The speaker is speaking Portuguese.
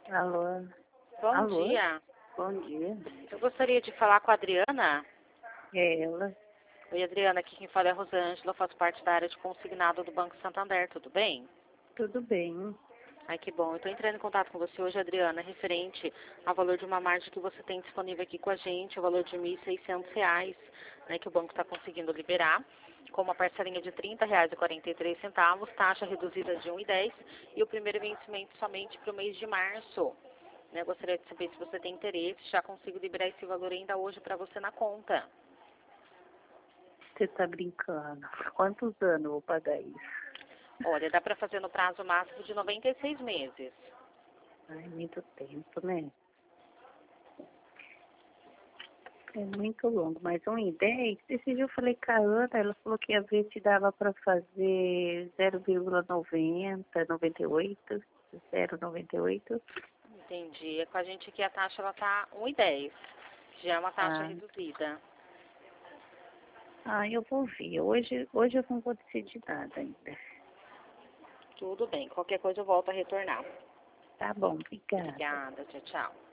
Alô? Bom Alô? dia. Bom dia. Eu gostaria de falar com a Adriana. É ela? Oi, Adriana. Aqui quem fala é a Rosângela. Eu faço parte da área de consignado do Banco Santander. Tudo bem? Tudo bem. Ai, que bom. Eu estou entrando em contato com você hoje, Adriana, referente ao valor de uma margem que você tem disponível aqui com a gente, o valor de R$ 1.600, né, que o banco está conseguindo liberar, com uma parcelinha de R$ 30,43, taxa reduzida de 1,10 e o primeiro vencimento somente para o mês de março. Né, gostaria de saber se você tem interesse, já consigo liberar esse valor ainda hoje para você na conta. Você tá brincando. Quantos anos eu vou pagar isso? Olha, dá para fazer no prazo máximo de 96 meses. Ai, muito tempo, né? É muito longo, mas 1,10. Esse dia eu falei com a Ana, ela falou que ia ver se dava para fazer 0,90, 98, 0,98. Entendi. Com a gente aqui a taxa ela tá 1,10. Já é uma taxa Ah, reduzida. eu vou ver. Hoje eu não vou decidir nada ainda. Tudo bem. Qualquer coisa eu volto a retornar. Tá bom, obrigada. Obrigada. Tchau, tchau.